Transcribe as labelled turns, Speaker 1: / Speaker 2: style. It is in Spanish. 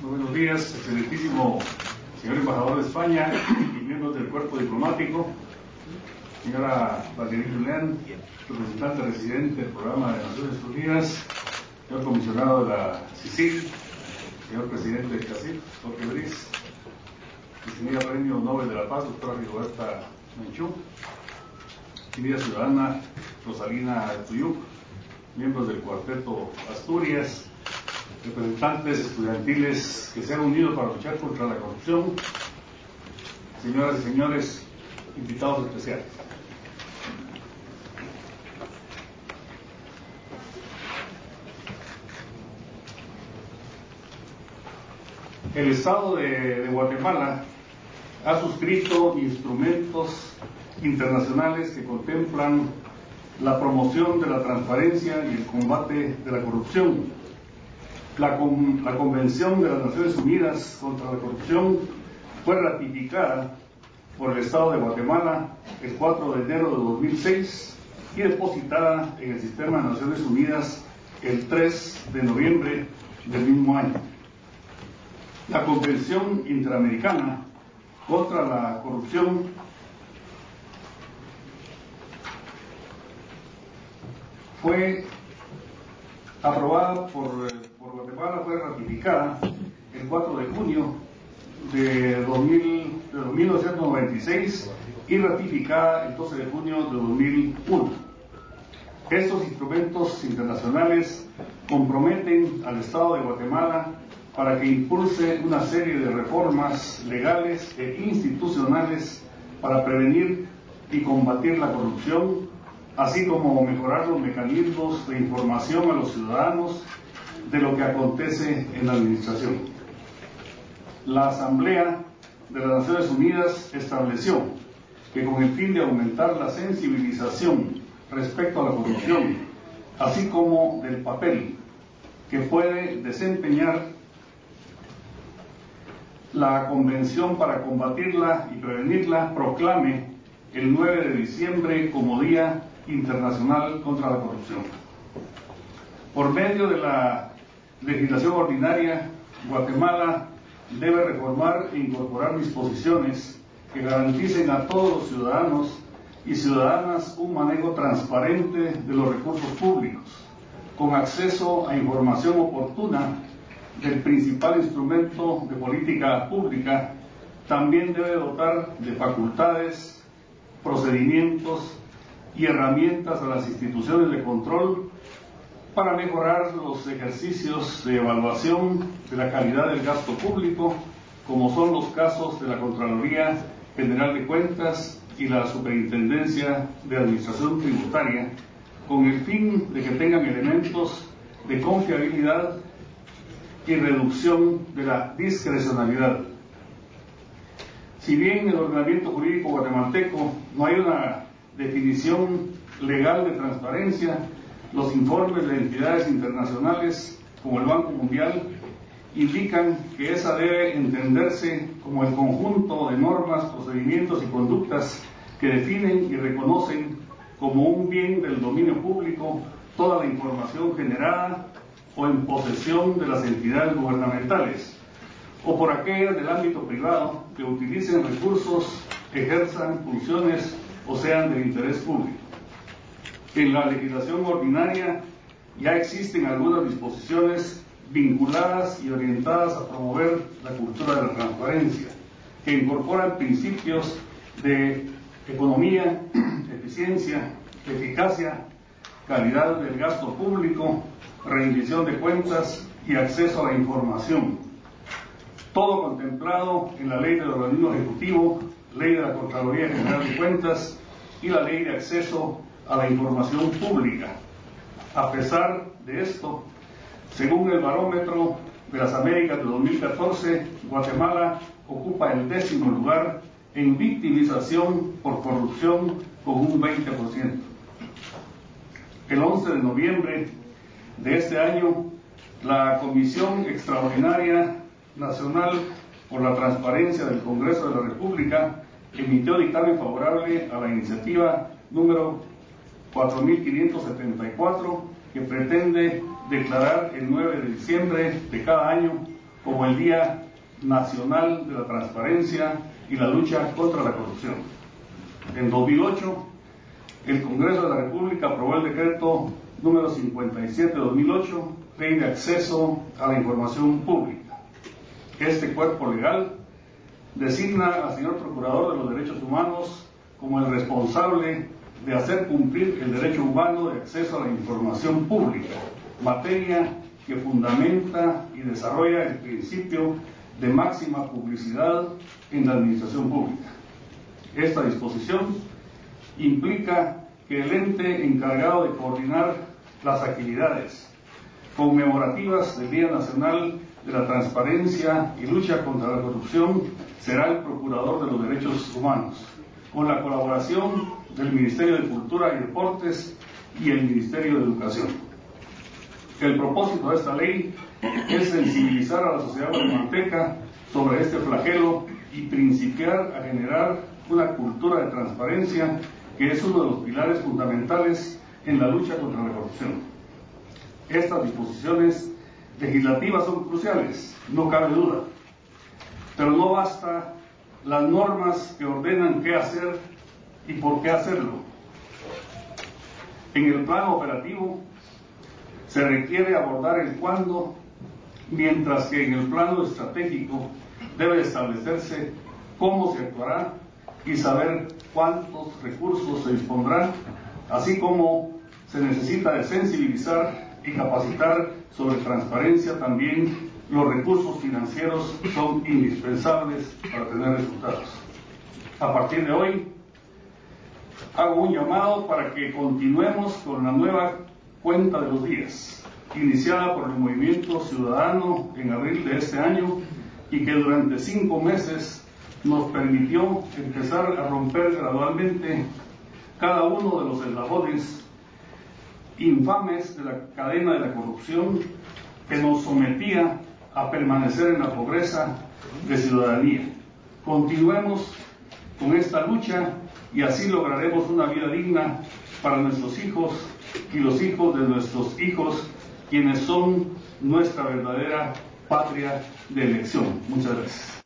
Speaker 1: Muy buenos días, excelentísimo señor embajador de España y miembros del cuerpo diplomático, señora Valerie Julián, representante residente del programa de Naciones Unidas, señor comisionado de la CICIG, señor presidente del CACIF, Jorge Briz, distinguida premio Nobel de la Paz, doctora Rigoberta Menchú, distinguida ciudadana Rosalina Tuyuk, miembros del cuarteto Asturias, representantes estudiantiles que se han unido para luchar contra la corrupción, señoras y señores invitados especiales. El Estado de Guatemala ha suscrito instrumentos internacionales que contemplan la promoción de la transparencia y el combate de la corrupción. La Convención de las Naciones Unidas contra la Corrupción fue ratificada por el Estado de Guatemala el 4 de enero de 2006 y depositada en el Sistema de Naciones Unidas el 3 de noviembre del mismo año. La Convención Interamericana contra la Corrupción fue aprobada por Guatemala, fue ratificada el 4 de junio de 1996 y ratificada el 12 de junio de 2001. Estos instrumentos internacionales comprometen al Estado de Guatemala para que impulse una serie de reformas legales e institucionales para prevenir y combatir la corrupción, así como mejorar los mecanismos de información a los ciudadanos de lo que acontece en la administración. La Asamblea de las Naciones Unidas estableció que con el fin de aumentar la sensibilización respecto a la corrupción, así como del papel que puede desempeñar la Convención para combatirla y prevenirla, proclame el 9 de diciembre como Día Internacional contra la Corrupción. Por medio de la legislación ordinaria, Guatemala debe reformar e incorporar disposiciones que garanticen a todos los ciudadanos y ciudadanas un manejo transparente de los recursos públicos, con acceso a información oportuna del principal instrumento de política pública. También debe dotar de facultades, procedimientos y herramientas a las instituciones de control para mejorar los ejercicios de evaluación de la calidad del gasto público, como son los casos de la Contraloría General de Cuentas y la Superintendencia de Administración Tributaria, con el fin de que tengan elementos de confiabilidad y reducción de la discrecionalidad. Si bien en el ordenamiento jurídico guatemalteco no hay una definición legal de transparencia, los informes de entidades internacionales como el Banco Mundial indican que esa debe entenderse como el conjunto de normas, procedimientos y conductas que definen y reconocen como un bien del dominio público toda la información generada o en posesión de las entidades gubernamentales o por aquellas del ámbito privado que utilicen recursos, ejerzan funciones o sean del interés público. En la legislación ordinaria ya existen algunas disposiciones vinculadas y orientadas a promover la cultura de la transparencia, que incorporan principios de economía, eficiencia, eficacia, calidad del gasto público, rendición de cuentas y acceso a la información. Todo contemplado en la Ley del Organismo Ejecutivo, Ley de la Contraloría General de Cuentas y la Ley de Acceso a la Información Pública. A pesar de esto, según el Barómetro de las Américas de 2014, Guatemala ocupa el 10º lugar en victimización por corrupción con un 20%. El 11 de noviembre de este año, la Comisión Extraordinaria Nacional por la Transparencia del Congreso de la República emitió dictamen favorable a la iniciativa número 4574, que pretende declarar el 9 de diciembre de cada año como el Día Nacional de la Transparencia y la Lucha contra la Corrupción. En 2008, el Congreso de la República aprobó el decreto número 57/2008, Ley de Acceso a la Información Pública. Este cuerpo legal designa al señor Procurador de los Derechos Humanos como el responsable de hacer cumplir el derecho humano de acceso a la información pública, materia que fundamenta y desarrolla el principio de máxima publicidad en la administración pública. Esta disposición implica que el ente encargado de coordinar las actividades conmemorativas del Día Nacional de la Transparencia y Lucha contra la Corrupción será el Procurador de los Derechos Humanos, con la colaboración del Ministerio de Cultura y Deportes y el Ministerio de Educación. El propósito de esta ley es sensibilizar a la sociedad guatemalteca sobre este flagelo y principiar a generar una cultura de transparencia que es uno de los pilares fundamentales en la lucha contra la corrupción. Estas disposiciones legislativas son cruciales, no cabe duda, pero no basta las normas que ordenan qué hacer y por qué hacerlo. En el plano operativo se requiere abordar el cuándo, mientras que en el plano estratégico debe establecerse cómo se actuará y saber cuántos recursos se dispondrán, así como se necesita de sensibilizar y capacitar sobre transparencia. También los recursos financieros son indispensables para tener resultados. A partir de hoy, hago un llamado para que continuemos con la nueva cuenta de los días, iniciada por el Movimiento Ciudadano en abril de este año y que durante 5 meses nos permitió empezar a romper gradualmente cada uno de los eslabones infames de la cadena de la corrupción que nos sometía a permanecer en la pobreza de ciudadanía. Continuemos con esta lucha y así lograremos una vida digna para nuestros hijos y los hijos de nuestros hijos, quienes son nuestra verdadera patria de elección. Muchas gracias.